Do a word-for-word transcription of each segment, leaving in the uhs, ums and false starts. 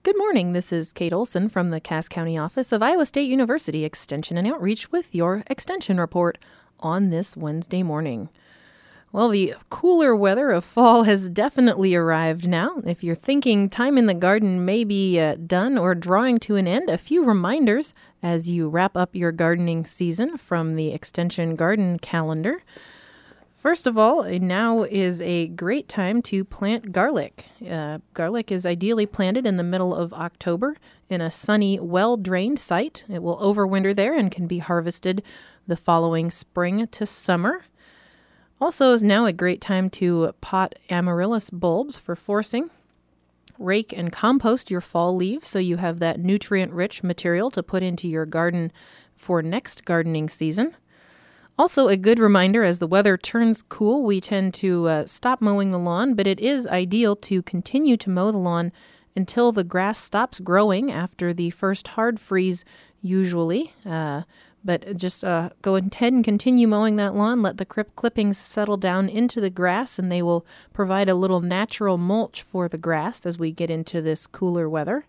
Good morning. This is Kate Olson from the Cass County office of Iowa State University Extension and Outreach with your Extension Report on this Wednesday morning. Well, the cooler weather of fall has definitely arrived now. If you're thinking time in the garden may be uh, done or drawing to an end, a few reminders as you wrap up your gardening season from the Extension Garden Calendar. First of all, now is a great time to plant garlic. Uh, garlic is ideally planted in the middle of October in a sunny, well-drained site. It will overwinter there and can be harvested the following spring to summer. Also is now a great time to pot amaryllis bulbs for forcing. Rake and compost your fall leaves so you have that nutrient-rich material to put into your garden for next gardening season. Also, a good reminder, as the weather turns cool, we tend to uh, stop mowing the lawn, but it is ideal to continue to mow the lawn until the grass stops growing after the first hard freeze, usually. Uh, but just uh, go ahead and continue mowing that lawn. Let the crip clippings settle down into the grass, and they will provide a little natural mulch for the grass as we get into this cooler weather.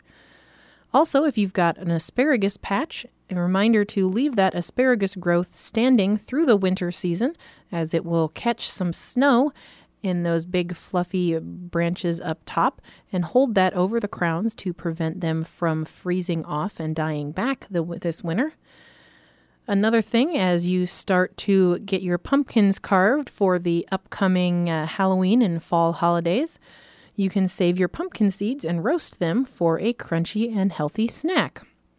Also, if you've got an asparagus patch, a reminder to leave that asparagus growth standing through the winter season, as it will catch some snow in those big fluffy branches up top and hold that over the crowns to prevent them from freezing off and dying back the, this winter. Another thing, as you start to get your pumpkins carved for the upcoming uh, Halloween and fall holidays, you can save your pumpkin seeds and roast them for a crunchy and healthy snack.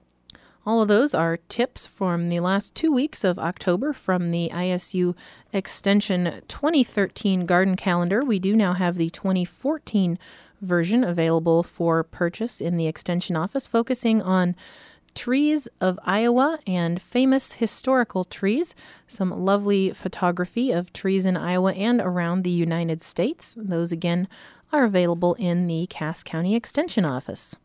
All of those are tips from the last two weeks of October from the I S U Extension twenty thirteen Garden Calendar. We do now have the twenty fourteen version available for purchase in the Extension office, focusing on trees of Iowa and famous historical trees. Some lovely photography of trees in Iowa and around the United States. Those, again, are available in the Cass County Extension office.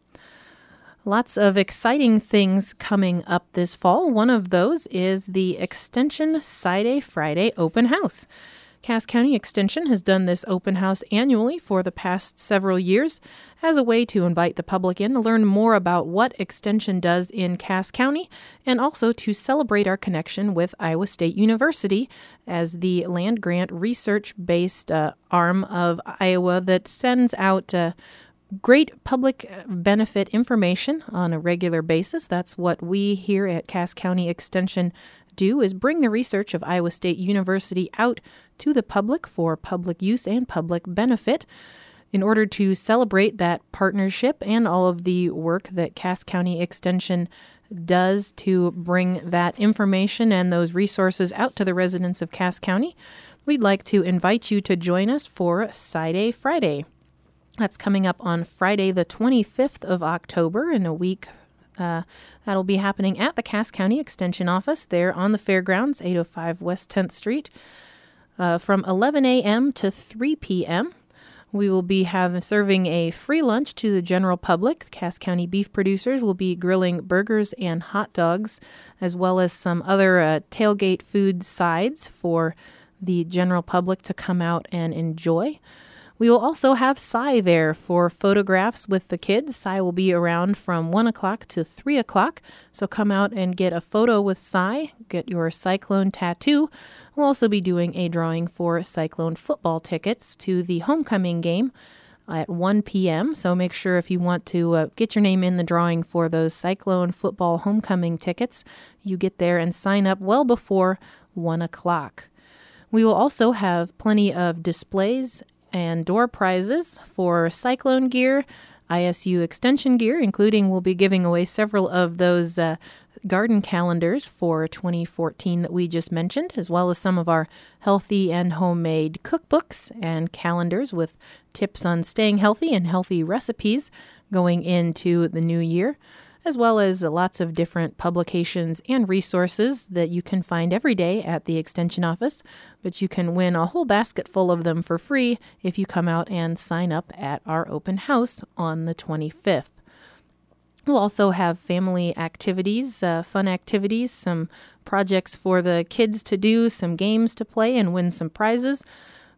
Lots of exciting things coming up this fall. One of those is the Extension Side Friday Open House. Cass County Extension has done this open house annually for the past several years as a way to invite the public in to learn more about what Extension does in Cass County and also to celebrate our connection with Iowa State University as the land-grant research-based uh, arm of Iowa that sends out uh, great public benefit information on a regular basis. That's what we here at Cass County Extension do, is bring the research of Iowa State University out to the public for public use and public benefit. In order to celebrate that partnership and all of the work that Cass County Extension does to bring that information and those resources out to the residents of Cass County, we'd like to invite you to join us for Side Friday. That's coming up on Friday, the twenty-fifth of October, in a week. Uh, that'll be happening at the Cass County Extension office there on the fairgrounds, eight oh five West tenth Street, uh, from eleven a.m. to three p.m. We will be having serving a free lunch to the general public. The Cass County beef producers will be grilling burgers and hot dogs, as well as some other uh, tailgate food sides for the general public to come out and enjoy. We will also have Cy there for photographs with the kids. Cy will be around from one o'clock to three o'clock, so come out and get a photo with Cy, get your Cyclone tattoo. We'll also be doing a drawing for Cyclone football tickets to the homecoming game at one p.m., so make sure if you want to uh, get your name in the drawing for those Cyclone football homecoming tickets, you get there and sign up well before one o'clock. We will also have plenty of displays and door prizes for Cyclone gear, I S U Extension gear, including we'll be giving away several of those uh, garden calendars for twenty fourteen that we just mentioned, as well as some of our healthy and homemade cookbooks and calendars with tips on staying healthy and healthy recipes going into the new year, as well as lots of different publications and resources that you can find every day at the Extension office, but you can win a whole basket full of them for free if you come out and sign up at our open house on the twenty-fifth. We'll also have family activities, uh, fun activities, some projects for the kids to do, some games to play, and win some prizes.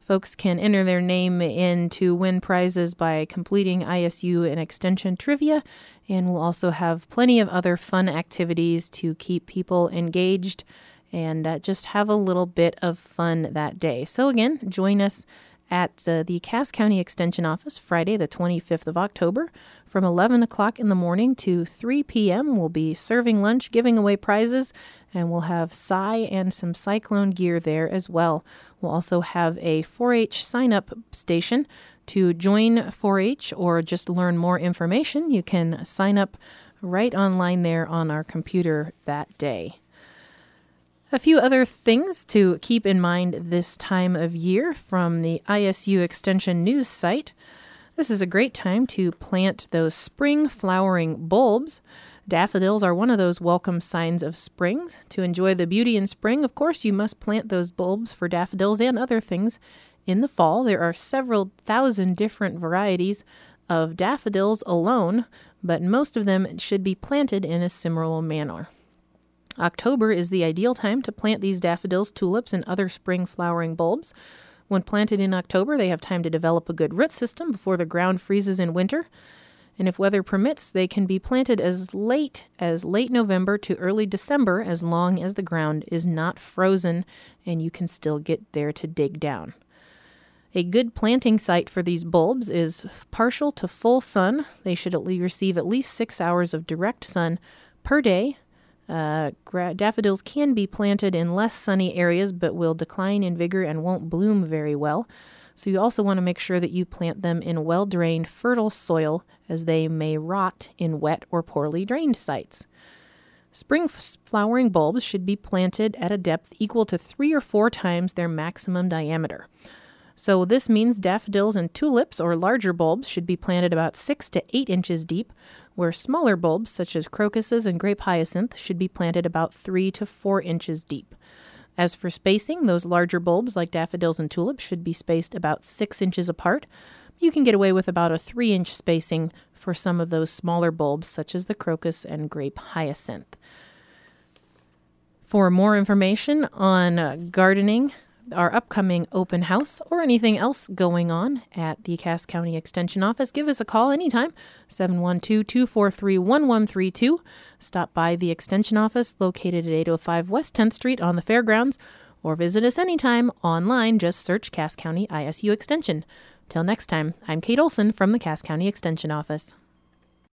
Folks can enter their name in to win prizes by completing I S U and Extension trivia, and we'll also have plenty of other fun activities to keep people engaged and uh, just have a little bit of fun that day. So again, join us at uh, the Cass County Extension Office Friday, the twenty-fifth of October, from eleven o'clock in the morning to three p.m. We'll be serving lunch, giving away prizes, and we'll have Psy and some Cyclone gear there as well. We'll also have a four H sign-up station to join four H or just learn more information. You can sign up right online there on our computer that day. A few other things to keep in mind this time of year from the I S U Extension news site. This is a great time to plant those spring flowering bulbs. Daffodils are one of those welcome signs of spring. To enjoy the beauty in spring, of course, you must plant those bulbs for daffodils and other things in the fall. There are several thousand different varieties of daffodils alone, but most of them should be planted in a similar manner. October is the ideal time to plant these daffodils, tulips, and other spring flowering bulbs. When planted in October, they have time to develop a good root system before the ground freezes in winter. And if weather permits, they can be planted as late as late November to early December, as long as the ground is not frozen and you can still get there to dig down. A good planting site for these bulbs is partial to full sun. They should at least receive at least six hours of direct sun per day. Uh, gra- daffodils can be planted in less sunny areas, but will decline in vigor and won't bloom very well. So you also want to make sure that you plant them in well-drained, fertile soil, as they may rot in wet or poorly drained sites. Spring f- flowering bulbs should be planted at a depth equal to three or four times their maximum diameter. So this means daffodils and tulips, or larger bulbs, should be planted about six to eight inches deep, where smaller bulbs, such as crocuses and grape hyacinth, should be planted about three to four inches deep. As for spacing, those larger bulbs, like daffodils and tulips, should be spaced about six inches apart. You can get away with about a three-inch spacing for some of those smaller bulbs, such as the crocus and grape hyacinth. For more information on uh, gardening, our upcoming open house, or anything else going on at the Cass County Extension Office, give us a call anytime, seven one two, two four three, one one three two. Stop by the Extension Office located at eight oh five West tenth Street on the Fairgrounds, or visit us anytime online. Just search Cass County I S U Extension. Till next time, I'm Kate Olson from the Cass County Extension Office.